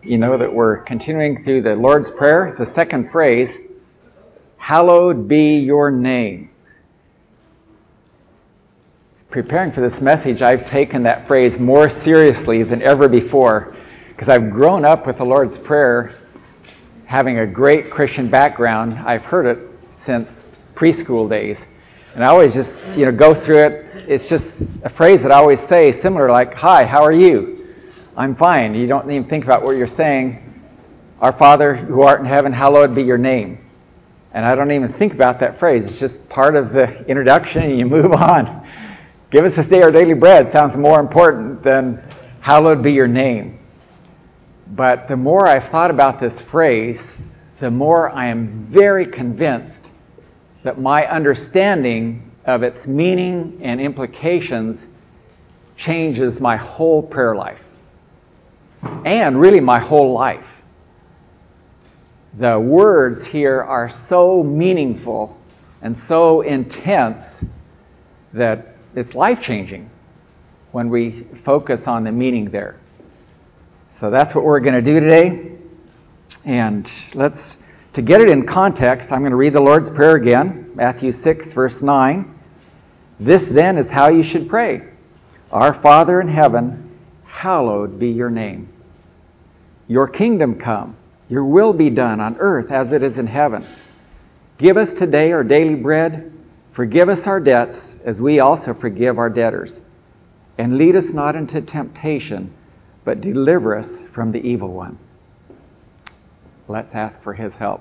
You know that we're continuing through the Lord's Prayer, the second phrase, hallowed be your name. Preparing for this message, I've taken that phrase more seriously than ever before because I've grown up with the Lord's Prayer, having a great Christian background. I've heard it since preschool days. And I always just, go through it. It's just a phrase that I always say, similar like, hi, how are you? I'm fine. You don't even think about what you're saying. Our Father who art in heaven, hallowed be your name. And I don't even think about that phrase. It's just part of the introduction and you move on. Give us this day our daily bread sounds more important than hallowed be your name. But the more I've thought about this phrase, the more I am very convinced that my understanding of its meaning and implications changes my whole prayer life. And really my whole life. The words here are so meaningful and so intense that it's life-changing when we focus on the meaning there. So that's what we're going to do today. And to get it in context, I'm going to read the Lord's Prayer again, Matthew 6, verse 9. This then is how you should pray. Our Father in heaven, hallowed be your name. Your kingdom come, your will be done on earth as it is in heaven. Give us today our daily bread. Forgive us our debts as we also forgive our debtors. And lead us not into temptation, but deliver us from the evil one. Let's ask for his help.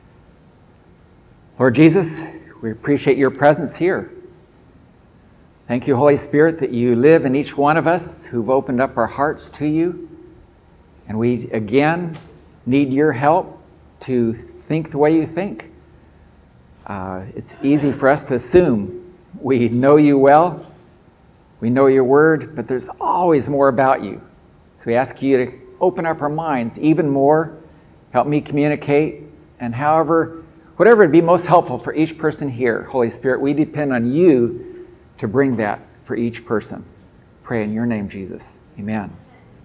Lord Jesus, we appreciate your presence here. Thank you, Holy Spirit, that you live in each one of us who've opened up our hearts to you. And we, again, need your help to think the way you think. It's easy for us to assume we know you well, we know your word, but there's always more about you. So we ask you to open up our minds even more, help me communicate, and whatever would be most helpful for each person here, Holy Spirit, we depend on you to bring that for each person. Pray in your name, Jesus. Amen.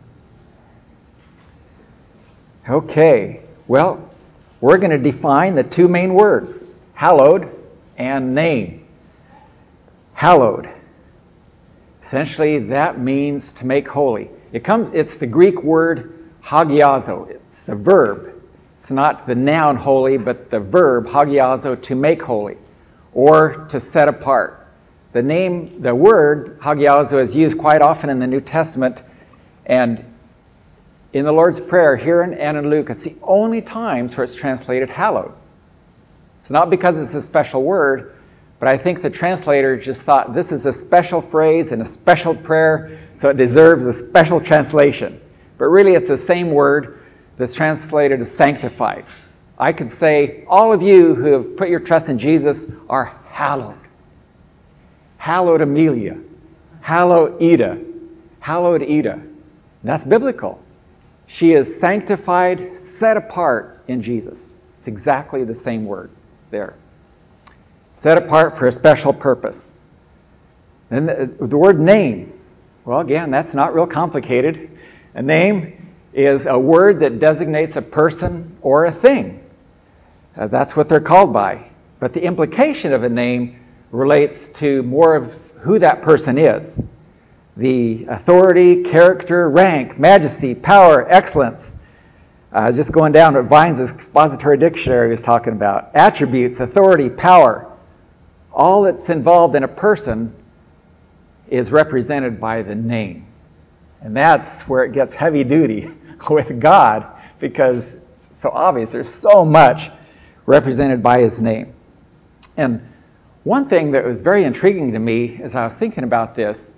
Okay, well, we're going to define the two main words, hallowed and name. Hallowed. Essentially, that means to make holy. It's the Greek word hagiazo. It's the verb. It's not the noun holy, but the verb hagiazo, to make holy or to set apart. The word hagiazo is used quite often in the New Testament, and in the Lord's Prayer here and in Luke, it's the only times where it's translated hallowed. It's not because it's a special word, but I think the translator just thought this is a special phrase and a special prayer, so it deserves a special translation. But really it's the same word that's translated as sanctified. I could say all of you who have put your trust in Jesus are hallowed. Hallowed Amelia. Hallowed Ida. Hallowed Ida. And that's biblical. She is sanctified, set apart in Jesus. It's exactly the same word there. Set apart for a special purpose. Then the word name. Well, again, that's not real complicated. A name is a word that designates a person or a thing. That's what they're called by. But the implication of a name relates to more of who that person is. The authority, character, rank, majesty, power, excellence. Just going down to Vine's expository dictionary was talking about. Attributes, authority, power. All that's involved in a person is represented by the name. And that's where it gets heavy duty with God, because it's so obvious. There's so much represented by his name. And one thing that was very intriguing to me as I was thinking about this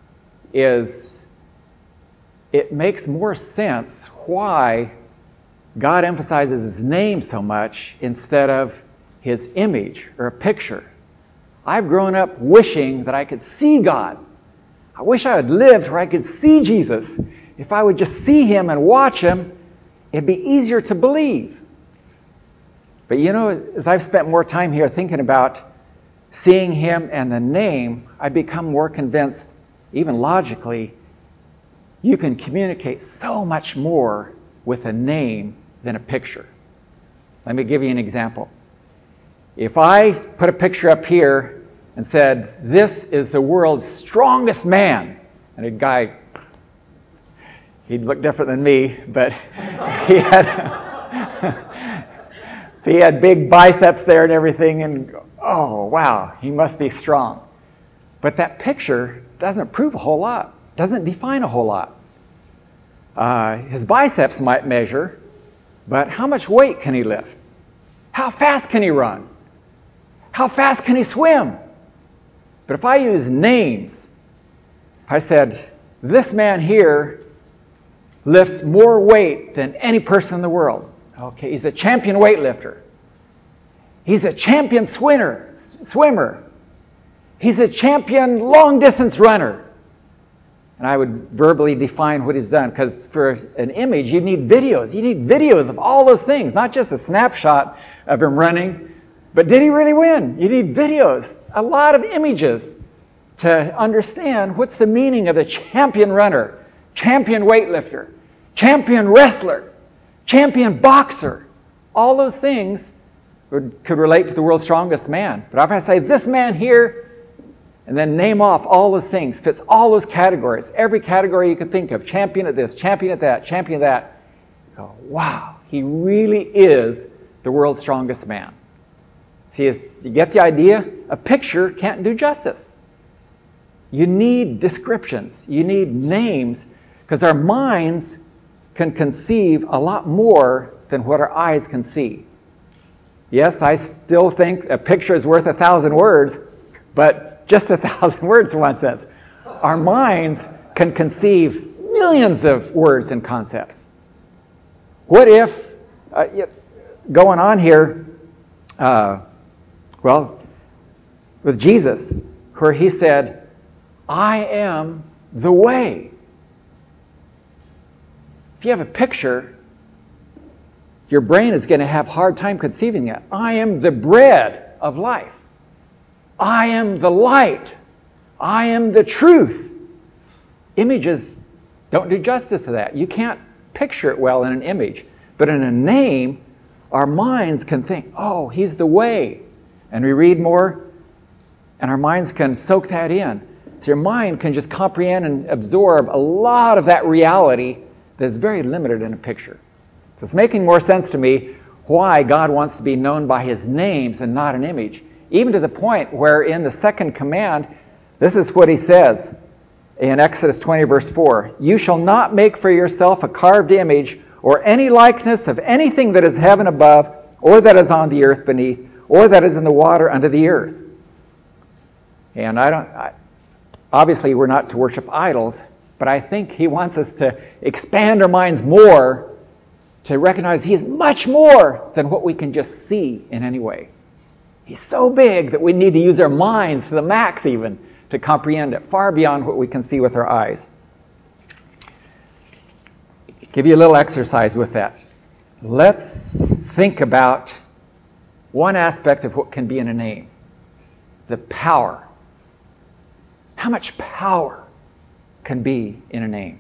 is it makes more sense why God emphasizes his name so much instead of his image or a picture. I've grown up wishing that I could see God. I wish I had lived where I could see Jesus. If I would just see him and watch him, it'd be easier to believe. But as I've spent more time here thinking about seeing him and the name, I become more convinced, even logically, you can communicate so much more with a name than a picture. Let me give you an example. If I put a picture up here and said, this is the world's strongest man, and a guy, he'd look different than me, but he had big biceps there and everything, and oh, wow, he must be strong. But that picture doesn't prove a whole lot, doesn't define a whole lot. His biceps might measure, but how much weight can he lift? How fast can he run? How fast can he swim? But if I use names, if I said, this man here lifts more weight than any person in the world. Okay, he's a champion weightlifter. He's a champion swimmer. He's a champion long-distance runner. And I would verbally define what he's done, because for an image, you need videos. You need videos of all those things, not just a snapshot of him running. But did he really win? You need videos, a lot of images to understand what's the meaning of a champion runner, champion weightlifter, champion wrestler, champion boxer. All those things could relate to the world's strongest man. But if I say this man here, and then name off all those things, fits all those categories, every category you could think of, champion at this, champion at that, champion at that, you go, wow, he really is the world's strongest man. See, you get the idea? A picture can't do justice. You need descriptions. You need names, because our minds can conceive a lot more than what our eyes can see. Yes, I still think a picture is worth 1,000 words, but just 1,000 words in one sense. Our minds can conceive millions of words and concepts. What if, going on here, with Jesus, where he said, I am the way. If you have a picture, your brain is going to have a hard time conceiving that. I am the bread of life. I am the light. I am the truth. Images don't do justice to that. You can't picture it well in an image. But in a name, our minds can think, oh, he's the way. And we read more, and our minds can soak that in. So your mind can just comprehend and absorb a lot of that reality that's very limited in a picture. So it's making more sense to me why God wants to be known by his names and not an image. Even to the point where in the second command, this is what he says in Exodus 20, verse 4. You shall not make for yourself a carved image or any likeness of anything that is heaven above, or that is on the earth beneath, or that is in the water under the earth. And obviously we're not to worship idols, but I think he wants us to expand our minds more to recognize he is much more than what we can just see in any way. He's so big that we need to use our minds to the max even to comprehend it, far beyond what we can see with our eyes. Give you a little exercise with that. Let's think about one aspect of what can be in a name. The power. How much power can be in a name?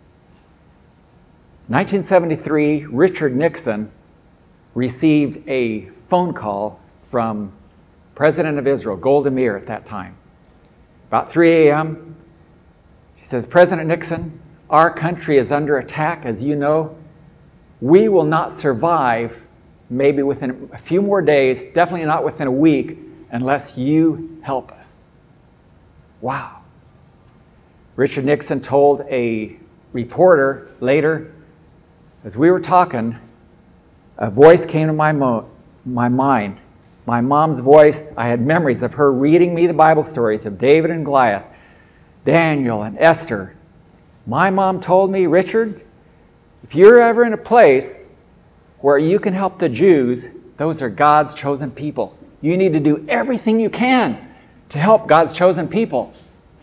1973, Richard Nixon received a phone call from President of Israel, Golda Meir, at that time. About 3 a.m., she says, President Nixon, our country is under attack, as you know. We will not survive maybe within a few more days, definitely not within a week, unless you help us. Wow. Richard Nixon told a reporter later, as we were talking, a voice came to my mind. My mom's voice. I had memories of her reading me the Bible stories of David and Goliath, Daniel and Esther. My mom told me, Richard, if you're ever in a place where you can help the Jews, those are God's chosen people. You need to do everything you can to help God's chosen people.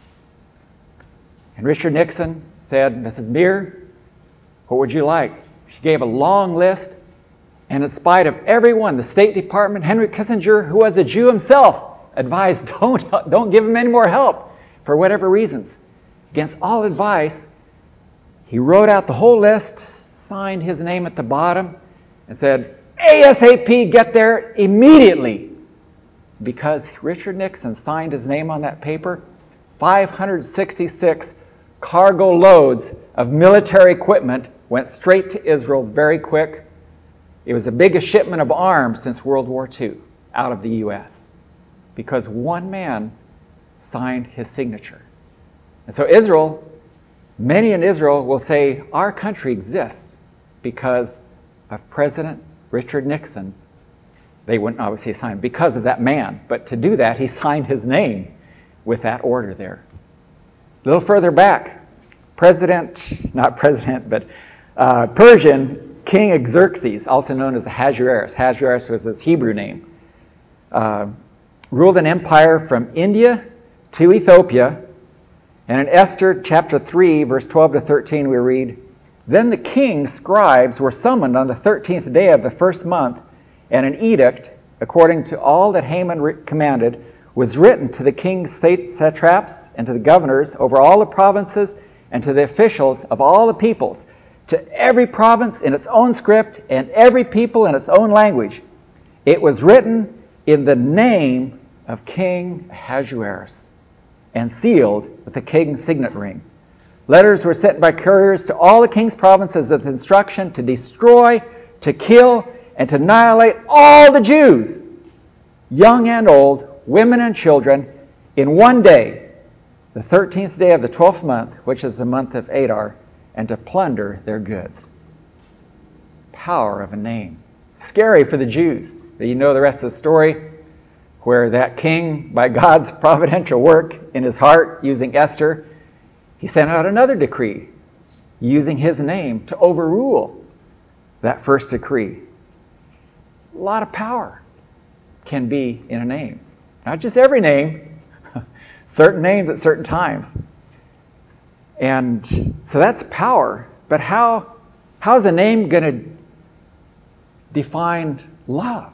And Richard Nixon said, Mrs. Meir, what would you like? She gave a long list. And in spite of everyone, the State Department, Henry Kissinger, who was a Jew himself, advised don't give him any more help for whatever reasons. Against all advice, he wrote out the whole list, signed his name at the bottom and said, ASAP, get there immediately. Because Richard Nixon signed his name on that paper, 566 cargo loads of military equipment went straight to Israel very quick. It was the biggest shipment of arms since World War II out of the U.S. because one man signed his signature. And so Israel, many in Israel will say, our country exists because of President Richard Nixon. They wouldn't obviously sign because of that man, but to do that, he signed his name with that order there. A little further back, Persian King Xerxes, also known as Ahasuerus. Ahasuerus was his Hebrew name. Ruled an empire from India to Ethiopia. And in Esther chapter 3, verse 12 to 13, we read, Then the king's scribes were summoned on the 13th day of the first month, and an edict, according to all that Haman commanded, was written to the king's satraps and to the governors over all the provinces and to the officials of all the peoples, to every province in its own script and every people in its own language. It was written in the name of King Ahasuerus and sealed with the king's signet ring. Letters were sent by couriers to all the king's provinces with instruction to destroy, to kill, and to annihilate all the Jews, young and old, women and children, in one day, the 13th day of the 12th month, which is the month of Adar, and to plunder their goods. Power of a name. Scary for the Jews. But you know the rest of the story, where that king, by God's providential work in his heart, using Esther, he sent out another decree, using his name to overrule that first decree. A lot of power can be in a name. Not just every name, certain names at certain times. And so that's power. But how's a name going to define love?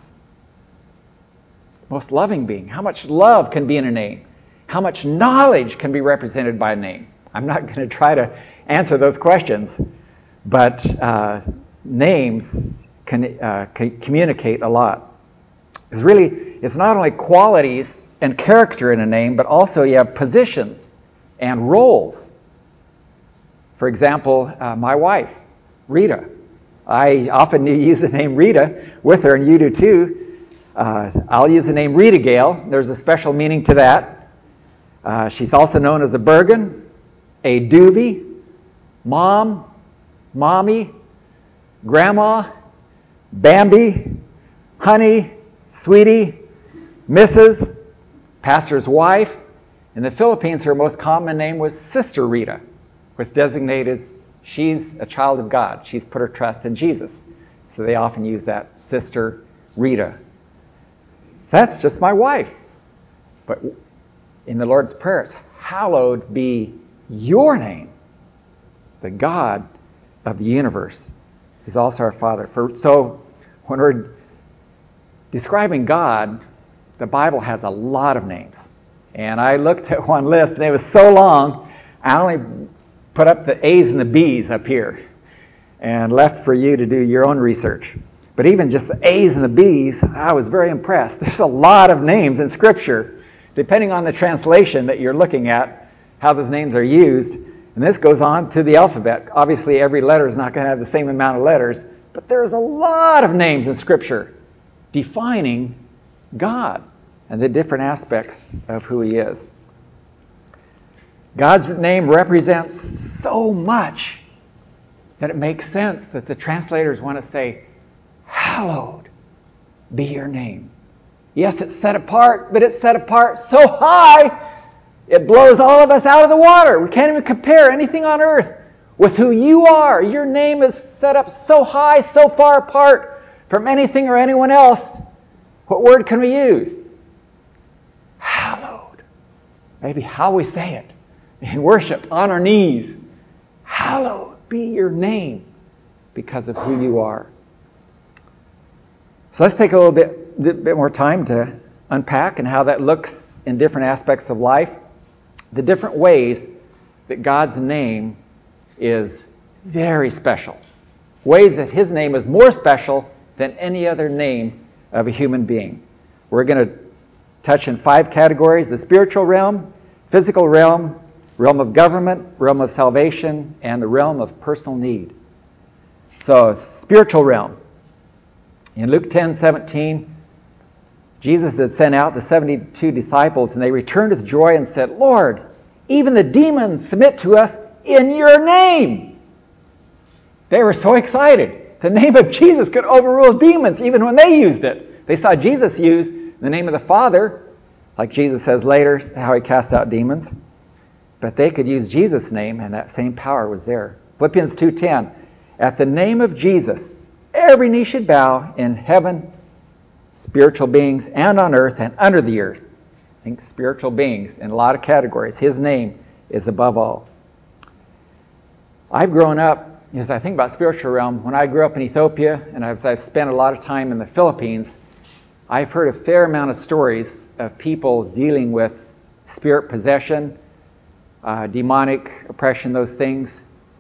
Most loving being. How much love can be in a name? How much knowledge can be represented by a name? I'm not going to try to answer those questions, but names can communicate a lot. Because really, it's not only qualities and character in a name, but also you have positions and roles. For example, my wife, Rita. I often use the name Rita with her, and you do too. I'll use the name Rita Gale. There's a special meaning to that. She's also known as a Bergen, a Doovie, Mom, Mommy, Grandma, Bambi, Honey, Sweetie, Mrs., Pastor's wife. In the Philippines, her most common name was Sister Rita, which designates she's a child of God. She's put her trust in Jesus. So they often use that Sister Rita. That's just my wife. But in the Lord's Prayer, it's hallowed be your name, the God of the universe, who's also our Father. So when we're describing God, the Bible has a lot of names. And I looked at one list, and it was so long, I only put up the A's and the B's up here and left for you to do your own research. But even just the A's and the B's, I was very impressed. There's a lot of names in Scripture, depending on the translation that you're looking at, how those names are used. And this goes on to the alphabet. Obviously, every letter is not going to have the same amount of letters, but there's a lot of names in Scripture defining God and the different aspects of who He is. God's name represents so much that it makes sense that the translators want to say, hallowed be your name. Yes, it's set apart, but it's set apart so high, it blows all of us out of the water. We can't even compare anything on earth with who you are. Your name is set up so high, so far apart from anything or anyone else. What word can we use? Hallowed. Maybe how we say it in worship, on our knees. Hallowed be your name because of who you are. So let's take a little bit more time to unpack and how that looks in different aspects of life. The different ways that God's name is very special. ways that his name is more special than any other name of a human being. We're going to touch in 5 categories: the spiritual realm, physical realm, realm of government, realm of salvation, and the realm of personal need. So, spiritual realm. In Luke 10:17, Jesus had sent out the 72 disciples, and they returned with joy and said, "Lord, even the demons submit to us in your name." They were so excited. The name of Jesus could overrule demons even when they used it. They saw Jesus use the name of the Father, like Jesus says later how he casts out demons. But they could use Jesus' name, and that same power was there. Philippians 2:10, at the name of Jesus, every knee should bow in heaven, spiritual beings, and on earth and under the earth. I think spiritual beings in a lot of categories. His name is above all. I've grown up, as I think about spiritual realm, when I grew up in Ethiopia, and as I've spent a lot of time in the Philippines, I've heard a fair amount of stories of people dealing with spirit possession, demonic oppression, those things.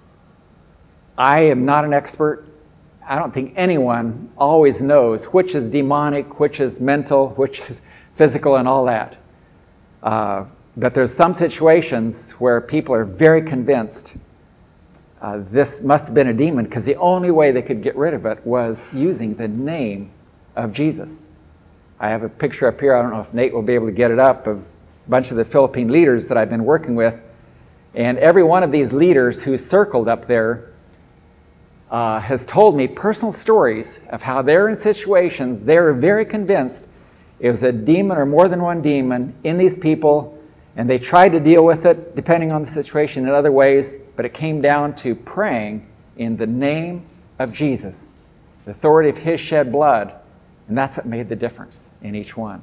I am not an expert. I don't think anyone always knows which is demonic, which is mental, which is physical, and all that. But there's some situations where people are very convinced this must have been a demon, because the only way they could get rid of it was using the name of Jesus. I have a picture up here. I don't know if Nate will be able to get it up, of a bunch of the Philippine leaders that I've been working with. And every one of these leaders who's circled up there has told me personal stories of how they're in situations they're very convinced it was a demon or more than one demon in these people, and they tried to deal with it depending on the situation in other ways, but it came down to praying in the name of Jesus, the authority of his shed blood, and that's what made the difference in each one.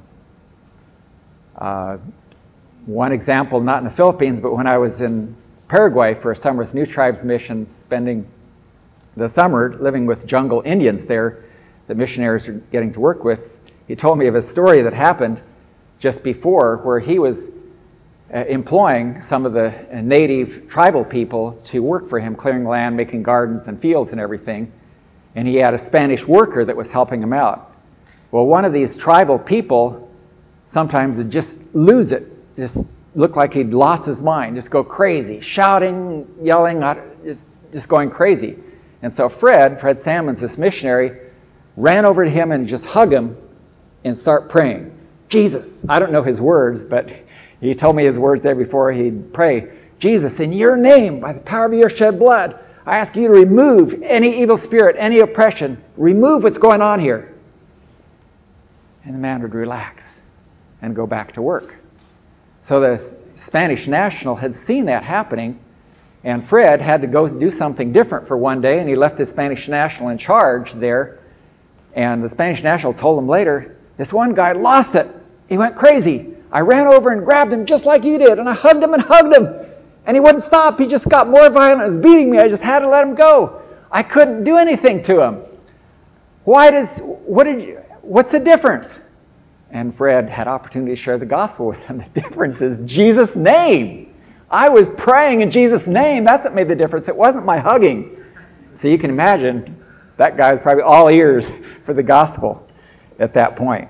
One example, not in the Philippines, but when I was in Paraguay for a summer with New Tribes Mission, spending the summer living with jungle Indians there that missionaries are getting to work with, he told me of a story that happened just before where he was employing some of the native tribal people to work for him, clearing land, making gardens and fields and everything. And he had a Spanish worker that was helping him out. Well, one of these tribal people sometimes would just lose it, just look like he'd lost his mind, just go crazy, shouting, yelling, just going crazy. And so Fred Salmons, this missionary, ran over to him and just hugged him and start praying. Jesus, I don't know his words, but he told me his words there before he'd pray. Jesus, in your name, by the power of your shed blood, I ask you to remove any evil spirit, any oppression. Remove what's going on here. And the man would relax and go back to work. So the Spanish national had seen that happening, and Fred had to go do something different for one day, and he left the Spanish national in charge there. And the Spanish national told him later, this one guy lost it. He went crazy. I ran over and grabbed him just like you did, and I hugged him and hugged him. And he wouldn't stop. He just got more violent. He was beating me. I just had to let him go. I couldn't do anything to him. What's the difference? And Fred had opportunity to share the gospel with him. The difference is Jesus' name. I was praying in Jesus' name. That's what made the difference. It wasn't my hugging. So you can imagine that guy was probably all ears for the gospel at that point.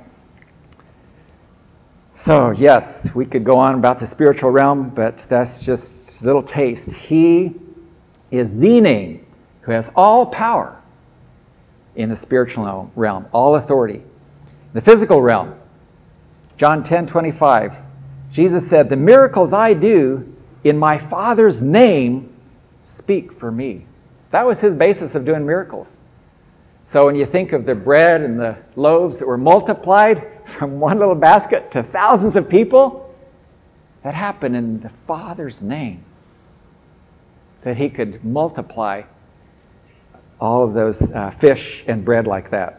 So yes, we could go on about the spiritual realm, but that's just a little taste. He is the name who has all power in the spiritual realm, all authority. The physical realm, John 10:25, Jesus said, the miracles I do in my Father's name speak for me. That was his basis of doing miracles. So when you think of the bread and the loaves that were multiplied from one little basket to thousands of people, that happened in the Father's name. That he could multiply all of those fish and bread like that.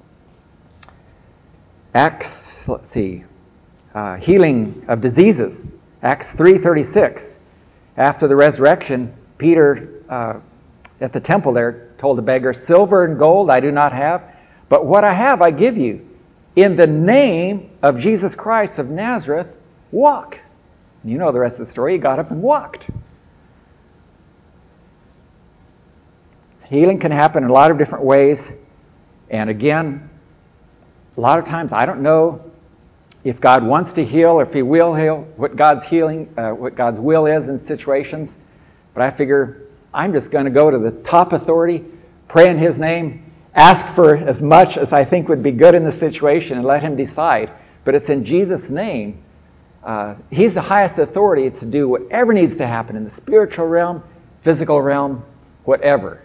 Acts, healing of diseases. Acts 3:36. After the resurrection, Peter at the temple there told the beggar, silver and gold I do not have, but what I have I give you. In the name of Jesus Christ of Nazareth, walk. You know the rest of the story. He got up and walked. Healing can happen in a lot of different ways. And again, a lot of times I don't know if God wants to heal or if He will heal, what God's will is in situations. But I figure I'm just going to go to the top authority, pray in His name, ask for as much as I think would be good in the situation, and let Him decide. But it's in Jesus' name. He's the highest authority to do whatever needs to happen in the spiritual realm, physical realm, whatever.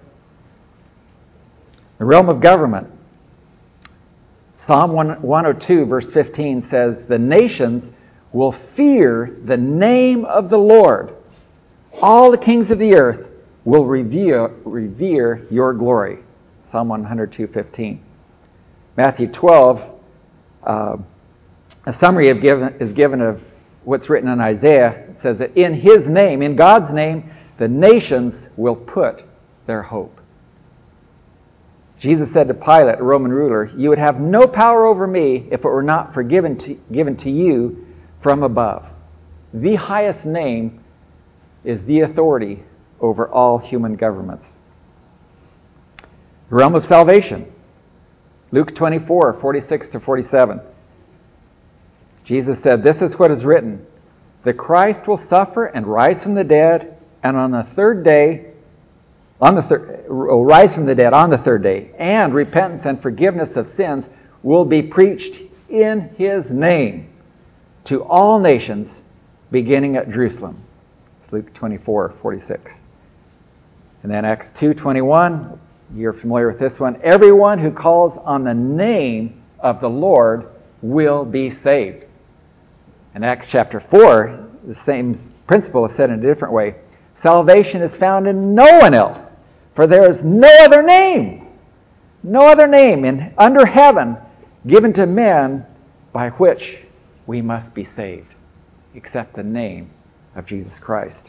The realm of government. Psalm 102, verse 15 says, "The nations will fear the name of the Lord. All the kings of the earth will revere your glory." Psalm 102:15. Matthew 12, a summary is given of what's written in Isaiah. It says that in His name, in God's name, the nations will put their hope. Jesus said to Pilate, a Roman ruler, "You would have no power over me if it were not given to you from above." The highest name is the authority over all human governments. The realm of salvation. Luke 24:46-47. Jesus said, "This is what is written. The Christ will suffer and rise from the dead, and on the third day, rise from the dead on the third day, and repentance and forgiveness of sins will be preached in His name to all nations, beginning at Jerusalem." It's Luke 24:46. And then Acts 2:21, you're familiar with this one. "Everyone who calls on the name of the Lord will be saved." In Acts chapter 4, the same principle is said in a different way. "Salvation is found in no one else, for there is no other name under heaven given to men by which we must be saved, except the name of Jesus Christ."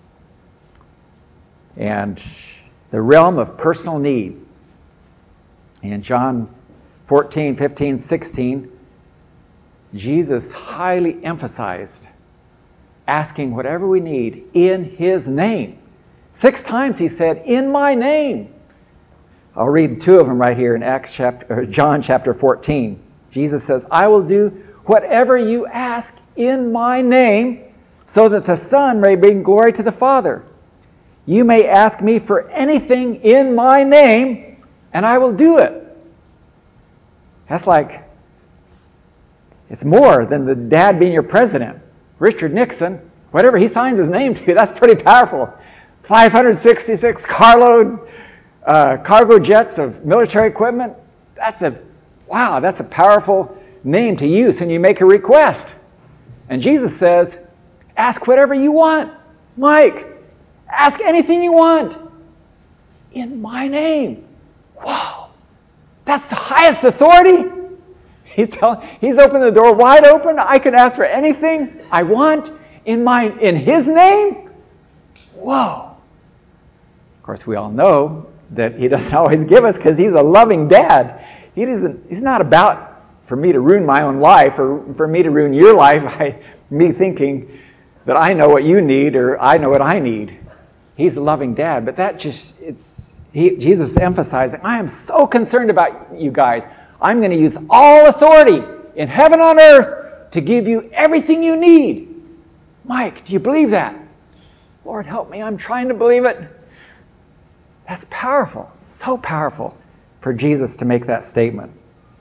And the realm of personal need. In John 14:15-16, Jesus highly emphasized asking whatever we need in His name. 6 times He said, "In my name." I'll read 2 of them right here in John chapter 14. Jesus says, "I will do whatever you ask in my name, so that the Son may bring glory to the Father. You may ask me for anything in my name, and I will do it." That's like, it's more than the dad being your president. Richard Nixon, whatever he signs his name to, that's pretty powerful. 566 carload cargo jets of military equipment. That's a powerful name to use when you make a request. And Jesus says, ask whatever you want. Mike, ask anything you want in my name. Wow. That's the highest authority. He's opened the door wide open. I can ask for anything I want in His name. Whoa. Of course, we all know that He doesn't always give us because He's a loving dad. He's not about for me to ruin my own life or for me to ruin your life by me thinking that I know what you need or I know what I need. He's a loving dad. But Jesus emphasizing, I am so concerned about you guys. I'm going to use all authority in heaven and on earth to give you everything you need. Mike, do you believe that? Lord, help me. I'm trying to believe it. That's powerful. So powerful for Jesus to make that statement.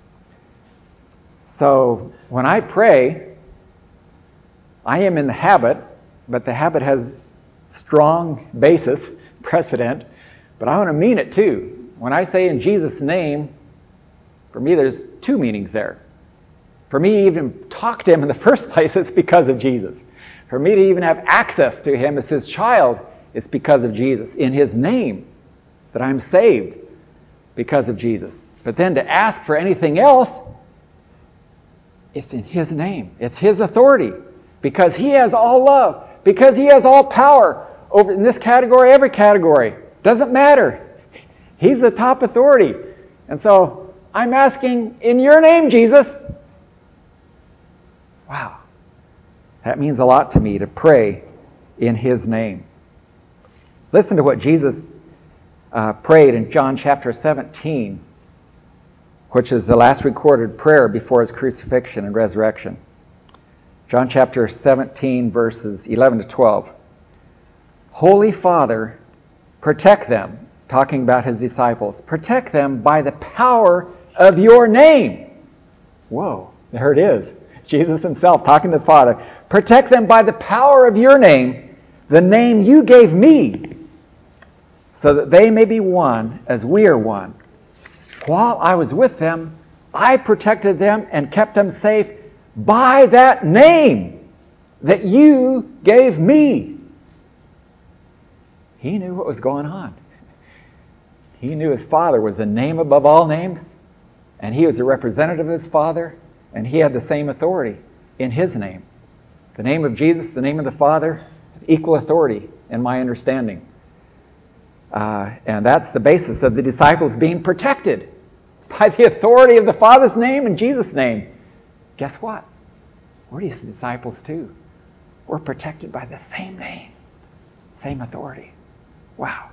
So when I pray, I am in the habit, but the habit has strong basis, precedent, but I want to mean it too. When I say in Jesus' name, for me, there's 2 meanings there. For me to even talk to Him in the first place, it's because of Jesus. For me to even have access to Him as His child, it's because of Jesus. In His name, that I'm saved because of Jesus. But then to ask for anything else, it's in His name. It's His authority. Because He has all love. Because He has all power over in this category, every category. Doesn't matter. He's the top authority. And so I'm asking in your name, Jesus. Wow. That means a lot to me to pray in His name. Listen to what Jesus prayed in John chapter 17, which is the last recorded prayer before his crucifixion and resurrection. John chapter 17, verses 11 to 12. Holy Father, protect them, talking about his disciples. Protect them by the power of your name. Whoa, there it is. Jesus himself talking to the Father. Protect them by the power of your name, the name you gave me, so that they may be one as we are one. While I was with them, I protected them and kept them safe by that name that you gave me. He knew what was going on. He knew his Father was the name above all names, and he was a representative of his Father, and he had the same authority in his name. The name of Jesus, the name of the Father, equal authority in my understanding. And that's the basis of the disciples being protected by the authority of the Father's name and Jesus' name. Guess what? We're these disciples too. We're protected by the same name, same authority. Wow.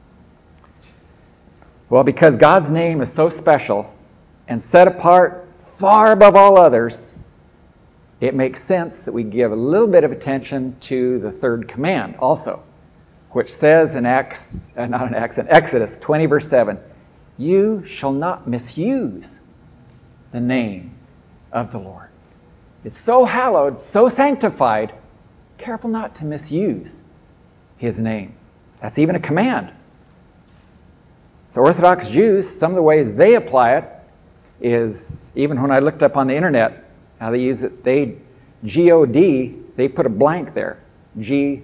Well, because God's name is so special and set apart far above all others, it makes sense that we give a little bit of attention to the third command also, which says in Exodus 20, verse 7, you shall not misuse the name of the Lord. It's so hallowed, so sanctified, careful not to misuse his name. That's even a command. So Orthodox Jews, some of the ways they apply it is, even when I looked up on the internet how they use it, G-O-D, they put a blank there, G-D.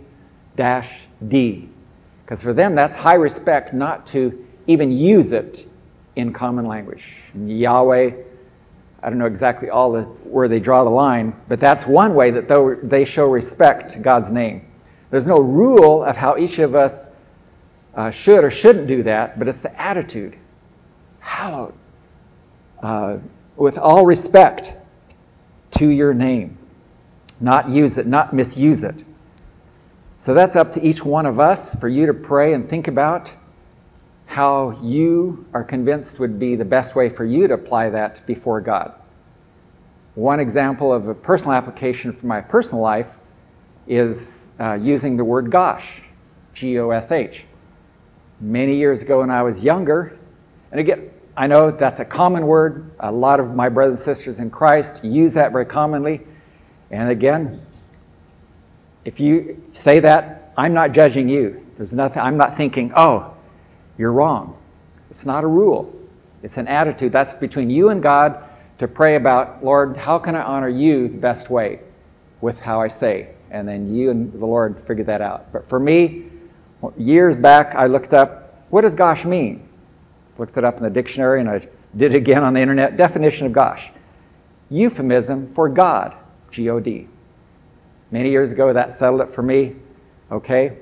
Because for them, that's high respect not to even use it in common language. And Yahweh, I don't know exactly where they draw the line, but that's one way that they show respect to God's name. There's no rule of how each of us should or shouldn't do that, but it's the attitude. Hallowed. With all respect to your name. Not use it, not misuse it. So that's up to each one of us for you to pray and think about how you are convinced would be the best way for you to apply that before God. One example of a personal application for my personal life is using the word gosh, G-O-S-H. Many years ago when I was younger, and again, I know that's a common word. A lot of my brothers and sisters in Christ use that very commonly. And again, if you say that, I'm not judging you. I'm not thinking, oh, you're wrong. It's not a rule. It's an attitude. That's between you and God to pray about, Lord, how can I honor you the best way with how I say? And then you and the Lord figure that out. But for me, years back, I looked up, what does gosh mean? Looked it up in the dictionary, and I did it again on the internet. Definition of gosh. Euphemism for God, G-O-D. Many years ago, that settled it for me. Okay?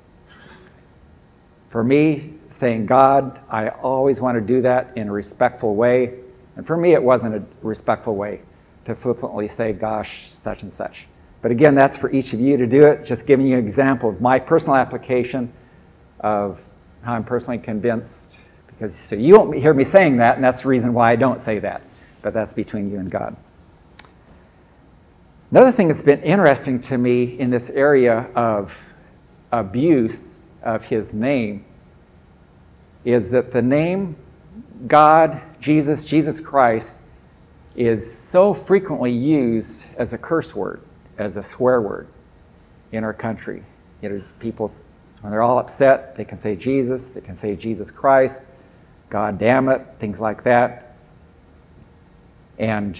For me, saying God, I always want to do that in a respectful way. And for me, it wasn't a respectful way to flippantly say, gosh, such and such. But again, that's for each of you to do it. Just giving you an example of my personal application of how I'm personally convinced. Because so you won't hear me saying that, and that's the reason why I don't say that. But that's between you and God. Another thing that's been interesting to me in this area of abuse of his name is that the name God, Jesus Christ, is so frequently used as a curse word, as a swear word in our country. You know, people, when they're all upset, they can say Jesus, they can say Jesus Christ, God damn it, things like that. And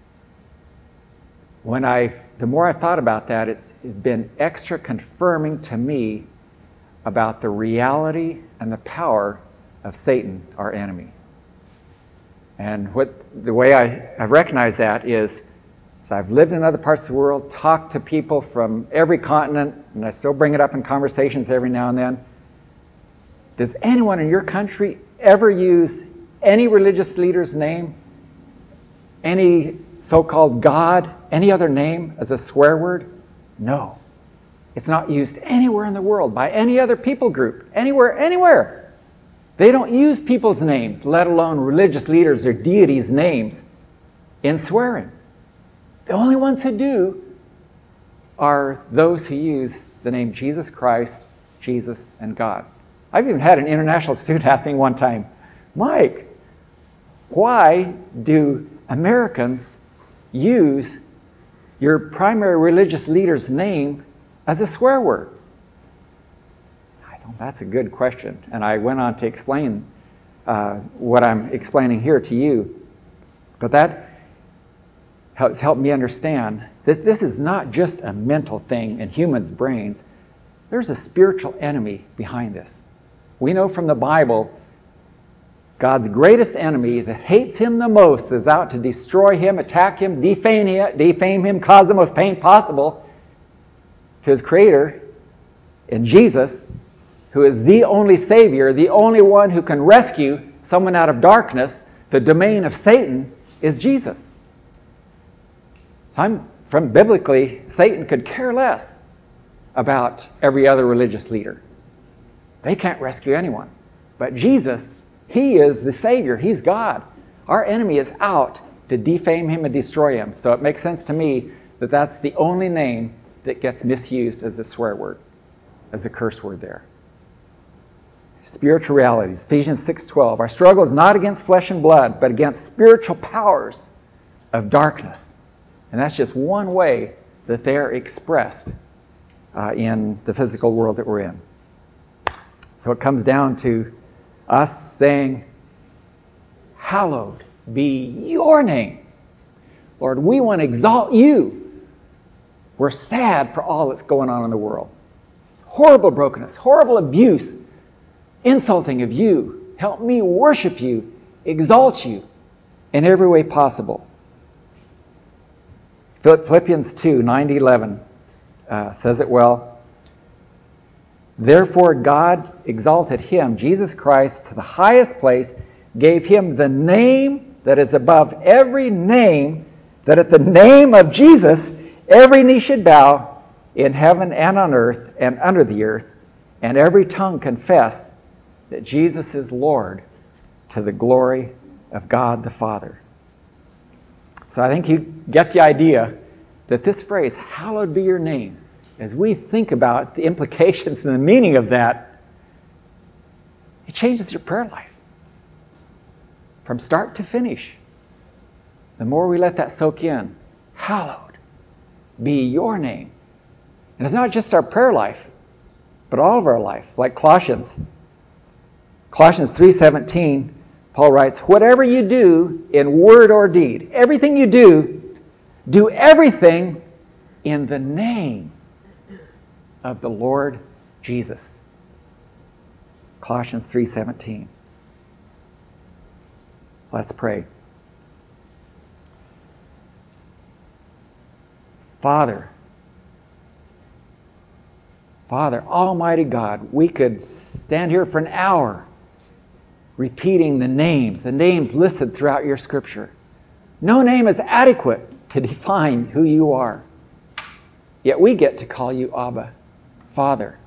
the more I've thought about that, it's been extra confirming to me about the reality and the power of Satan, our enemy. And the way I've recognized that is, I've lived in other parts of the world, talked to people from every continent, and I still bring it up in conversations every now and then. Does anyone in your country ever use any religious leader's name, any so-called God, any other name as a swear word? No. It's not used anywhere in the world by any other people group, anywhere. They don't use people's names, let alone religious leaders or deities' names, in swearing. The only ones who do are those who use the name Jesus Christ, Jesus, and God. I've even had an international student ask me one time, Mike, why do Americans use your primary religious leader's name as a swear word? I thought, that's a good question. And I went on to explain what I'm explaining here to you. But that has helped me understand that this is not just a mental thing in humans' brains. There's a spiritual enemy behind this. We know from the Bible, God's greatest enemy that hates him the most, is out to destroy him, attack him, defame him, cause the most pain possible to his Creator in Jesus, who is the only Savior, the only one who can rescue someone out of darkness. The domain of Satan is Jesus. From biblically, Satan could care less about every other religious leader. They can't rescue anyone. But Jesus, he is the Savior. He's God. Our enemy is out to defame him and destroy him. So it makes sense to me that that's the only name that gets misused as a swear word, as a curse word there. Spiritual realities. Ephesians 6:12. Our struggle is not against flesh and blood, but against spiritual powers of darkness. And that's just one way that they're expressed in the physical world that we're in. So it comes down to us saying, hallowed be your name. Lord, we want to exalt you. We're sad for all that's going on in the world. It's horrible brokenness, horrible abuse, insulting of you. Help me worship you, exalt you in every way possible. Philippians 2, 9-11 says it well. Therefore God exalted him, Jesus Christ, to the highest place, gave him the name that is above every name, that at the name of Jesus every knee should bow in heaven and on earth and under the earth, and every tongue confess that Jesus is Lord, to the glory of God the Father. So I think you get the idea that this phrase, hallowed be your name, as we think about the implications and the meaning of that, it changes your prayer life from start to finish. The more we let that soak in, hallowed be your name. And it's not just our prayer life, but all of our life. Like Colossians 3:17, Paul writes, whatever you do in word or deed, everything you do everything in the name of the Lord Jesus. Colossians 3:17. Let's pray. Father, Almighty God, we could stand here for an hour repeating the names listed throughout your scripture. No name is adequate to define who you are. Yet we get to call you Abba, Father.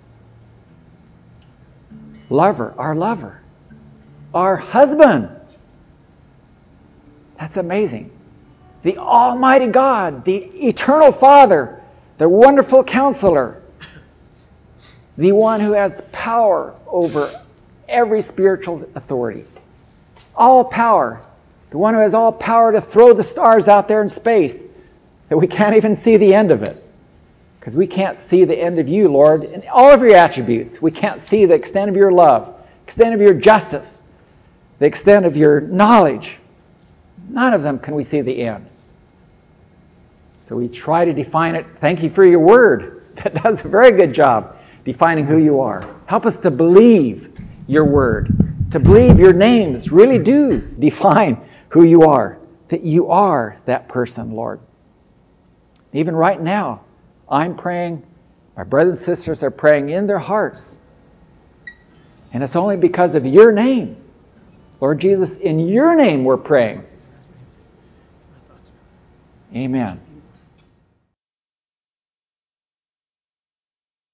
Lover, our husband. That's amazing. The Almighty God, the Eternal Father, the Wonderful Counselor, the one who has power over every spiritual authority. All power. The one who has all power to throw the stars out there in space, that we can't even see the end of it. Because we can't see the end of you, Lord, in all of your attributes. We can't see the extent of your love, extent of your justice, the extent of your knowledge. None of them can we see the end. So we try to define it. Thank you for your word. That does a very good job defining who you are. Help us to believe your word, to believe your names really do define who you are, that you are that person, Lord. Even right now, I'm praying, my brothers and sisters are praying in their hearts. And it's only because of your name. Lord Jesus, in your name we're praying. Amen.